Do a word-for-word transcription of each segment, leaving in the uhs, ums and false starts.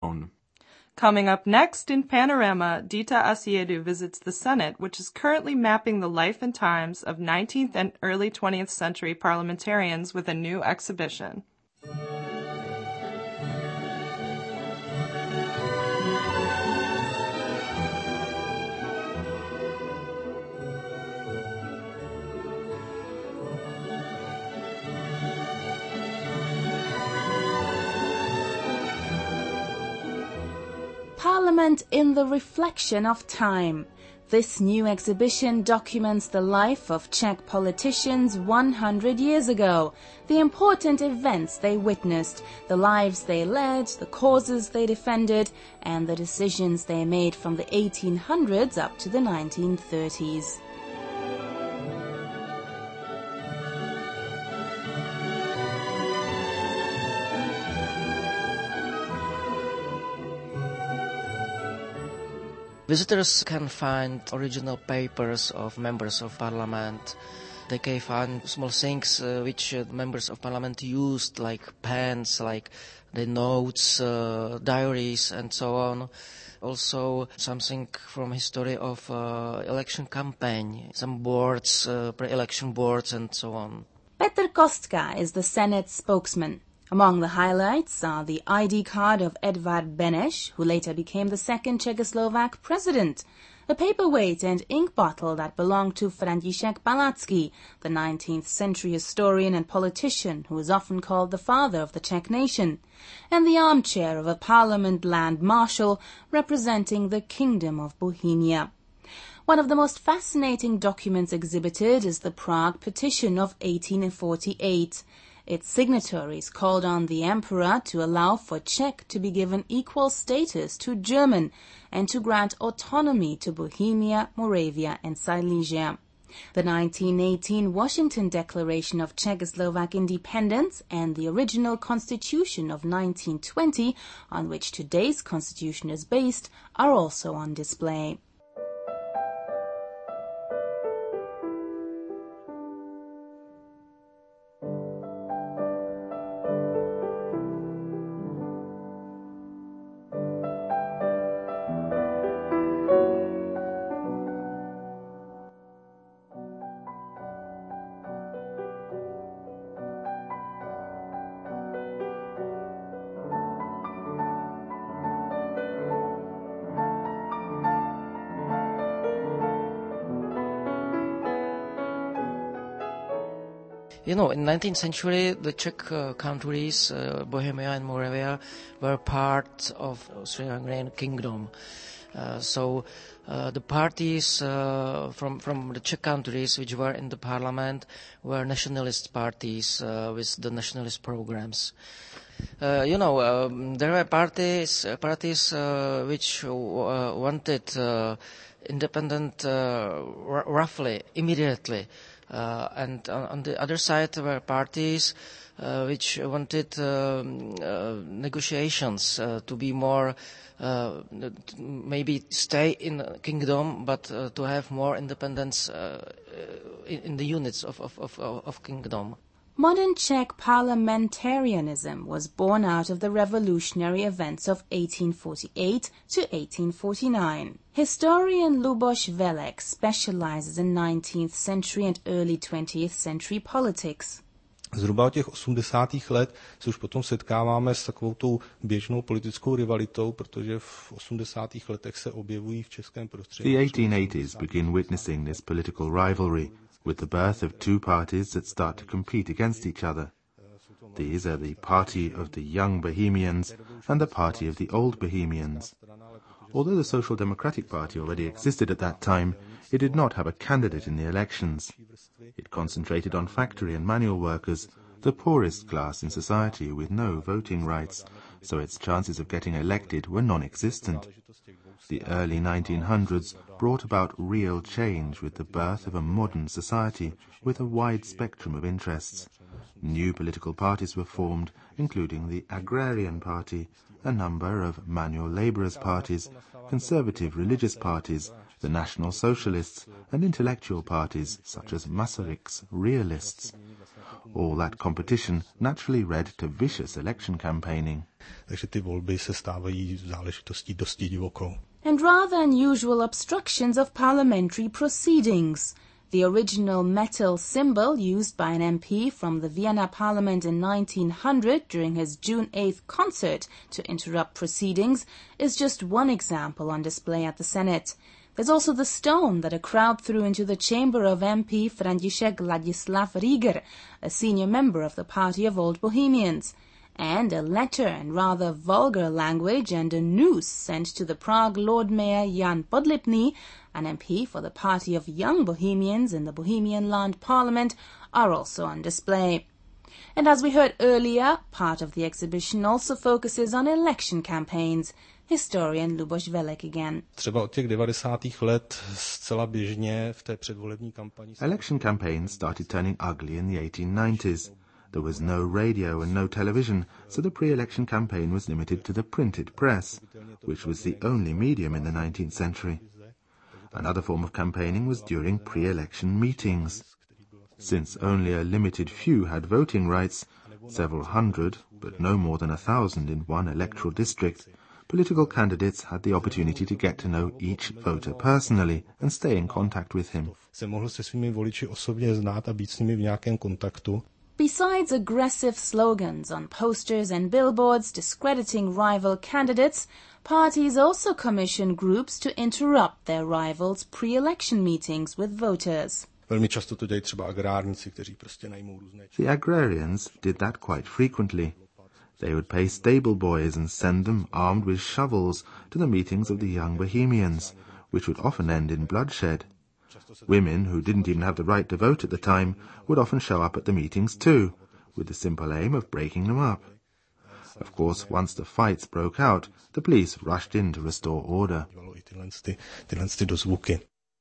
on. Coming up next in Panorama, Dita Asiedu visits the Senate, which is currently mapping the life and times of nineteenth and early twentieth century parliamentarians with a new exhibition. Parliament in the Reflection of Time. This new exhibition documents the life of Czech politicians one hundred years ago, the important events they witnessed, the lives they led, the causes they defended, and the decisions they made from the eighteen hundreds up to the nineteen thirties. Visitors can find original papers of members of parliament. They can find small things uh, which uh, members of parliament used, like pens, like the notes, uh, diaries, and so on. Also, something from history of uh, election campaign, some boards, uh, pre-election boards, and so on. Petr Kostka is the Senate spokesman. Among the highlights are the I D card of Edvard Beneš, who later became the second Czechoslovak president, a paperweight and ink bottle that belonged to František Palacký, the nineteenth century historian and politician who is often called the father of the Czech nation, and the armchair of a parliament land marshal representing the Kingdom of Bohemia. One of the most fascinating documents exhibited is the Prague Petition of eighteen forty-eight. Its signatories called on the emperor to allow for Czech to be given equal status to German and to grant autonomy to Bohemia, Moravia and Silesia. The nineteen eighteen Washington Declaration of Czechoslovak Independence and the original constitution of nineteen twenty, on which today's constitution is based, are also on display. You know, in nineteenth century, the Czech uh, countries, uh, Bohemia and Moravia, were part of Austro-Hungarian kingdom. Uh, so uh, the parties uh, from from the Czech countries which were in the parliament were nationalist parties uh, with the nationalist programs. Uh, you know, um, there were parties uh, parties uh, which uh, wanted uh, independent uh, r- roughly immediately. Uh, and on, on the other side there were parties uh, which wanted um, uh, negotiations uh, to be more, uh, maybe stay in the kingdom, but uh, to have more independence uh, in, in the units of, of, of, of kingdom. Modern Czech parliamentarianism was born out of the revolutionary events of eighteen forty-eight to eighteen forty-nine. Historian Luboš Velek specializes in nineteenth century and early twentieth century politics. Zhruba od těch osmdesátých let se už potom setkáváme s takovou tou běžnou politickou rivalitou, protože v osmdesátých letech se objevují v českém prostředí. The eighteen eighties begin witnessing this political rivalry, with the birth of two parties that start to compete against each other. These are the party of the young Bohemians and the party of the old Bohemians. Although the Social Democratic Party already existed at that time, it did not have a candidate in the elections. It concentrated on factory and manual workers, the poorest class in society with no voting rights, so its chances of getting elected were non-existent. The early nineteen hundreds brought about real change with the birth of a modern society with a wide spectrum of interests. New political parties were formed, including the Agrarian Party, a number of manual labourers' parties, conservative religious parties, the National Socialists, and intellectual parties such as Masaryk's Realists. All that competition naturally led to vicious election campaigning. Takže ty volby se stávají záležitostí dosti divokou. And rather unusual obstructions of parliamentary proceedings. The original metal symbol used by an M P from the Vienna Parliament in nineteen hundred during his June eighth concert to interrupt proceedings is just one example on display at the Senate. There's also the stone that a crowd threw into the chamber of M P František Ladislav Rieger, a senior member of the Party of Old Bohemians, and a letter in rather vulgar language and a noose sent to the Prague Lord Mayor Jan Podlipny, an M P for the Party of Young Bohemians in the Bohemian Land Parliament, are also on display. And as we heard earlier, part of the exhibition also focuses on election campaigns. Historian Luboš Velek again. Třeba od těch devadesátých let zcela běžně v té předvolební kampani. Election campaigns started turning ugly in the eighteen nineties. There was no radio and no television, so the pre-election campaign was limited to the printed press, which was the only medium in the nineteenth century. Another form of campaigning was during pre-election meetings. Since only a limited few had voting rights, several hundred, but no more than a thousand in one electoral district, political candidates had the opportunity to get to know each voter personally and stay in contact with him. Se mohl se svými voliči osobně znát a být s nimi v nějakém kontaktu. Besides aggressive slogans on posters and billboards discrediting rival candidates, parties also commission groups to interrupt their rivals' pre-election meetings with voters. Velmi často to dělají třeba agrárníci, kteří prostě najmou různé. The agrarians did that quite frequently. They would pay stable boys and send them armed with shovels to the meetings of the Young Bohemians, which would often end in bloodshed. Women who didn't even have the right to vote at the time would often show up at the meetings too, with the simple aim of breaking them up. Of course, once the fights broke out, the police rushed in to restore order. Tyhle ty dozvuky.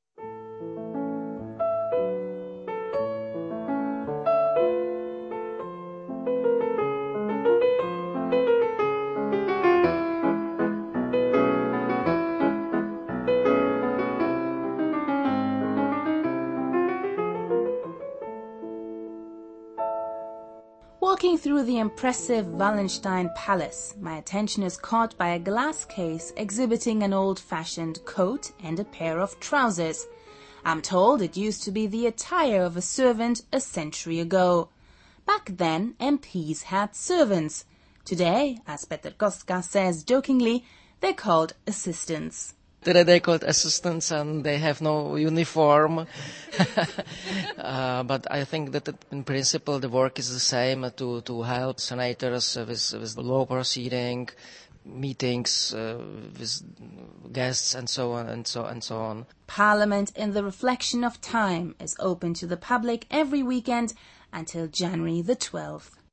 Walking through the impressive Wallenstein Palace, my attention is caught by a glass case exhibiting an old-fashioned coat and a pair of trousers. I'm told it used to be the attire of a servant a century ago. Back then, M Ps had servants. Today, as Petr Kostka says jokingly, they're called assistants. Today they're called assistants and they have no uniform. uh, but I think that in principle the work is the same, to, to help senators with, with law proceeding, meetings uh, with guests and so on and so and so on. Parliament in the Reflection of Time is open to the public every weekend until January the twelfth.